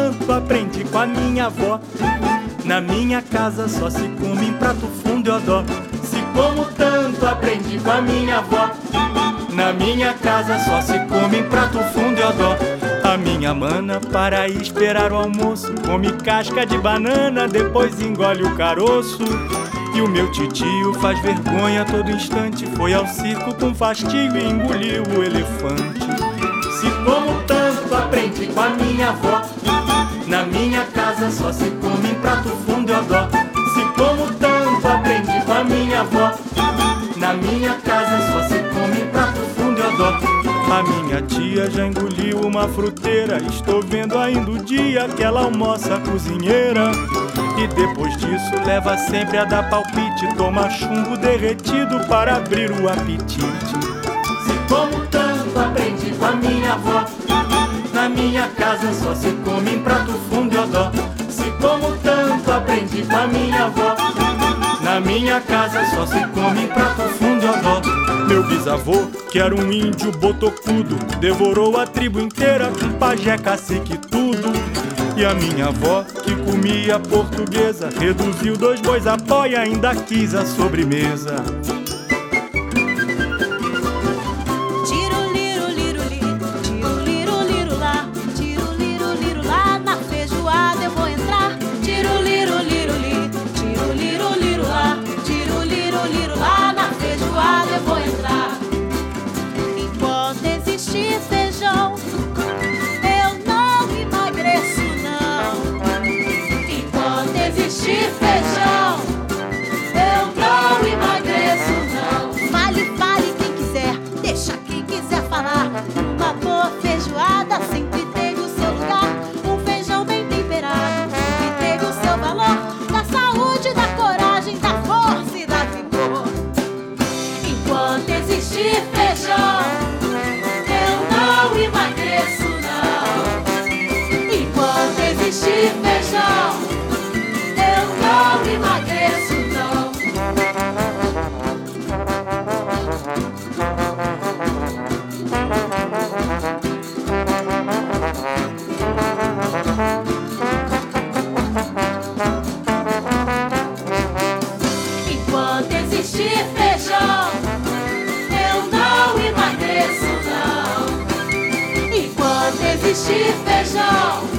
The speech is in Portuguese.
tanto aprendi com a minha avó. Na minha casa só se come em prato fundo e odó. Se como tanto aprendi com a minha avó. Na minha casa só se come em prato fundo e odó. A minha mana, para esperar o almoço, come casca de banana, depois engole o caroço. E o meu titio faz vergonha a todo instante, foi ao circo com fastio e engoliu o elefante. Se como tanto aprendi com a minha avó. Na minha casa só se come em prato fundo e odó. Se como tanto aprendi com a minha avó. Na minha casa só se come em prato fundo e odó. A minha tia já engoliu uma fruteira, estou vendo ainda o dia que ela almoça a cozinheira. E depois disso leva sempre a dar palpite, toma chumbo derretido para abrir o apetite. Se como tanto aprendi com a minha avó. Na minha casa só se come em prato fundo e odó. Se como tanto aprendi com a minha avó. Na minha casa só se come em prato fundo e odó. Meu bisavô, que era um índio botocudo, devorou a tribo inteira com pajé, cacique e tudo. E a minha avó, que comia portuguesa, reduziu 2 bois a pó e ainda quis a sobremesa. Feijão, eu não emagreço não. Enquanto existir feijão, eu não emagreço não. Fale quem quiser, deixa quem quiser falar. Uma boa feijoada sempre teve o seu lugar. Um feijão bem temperado que teve o seu valor. Da saúde, da coragem, da força e da vigor. Enquanto existir feijão, não emagreço não. Enquanto existir feijão, eu não emagreço não. Enquanto existir feijão, eu não emagreço não. Enquanto existir feijão,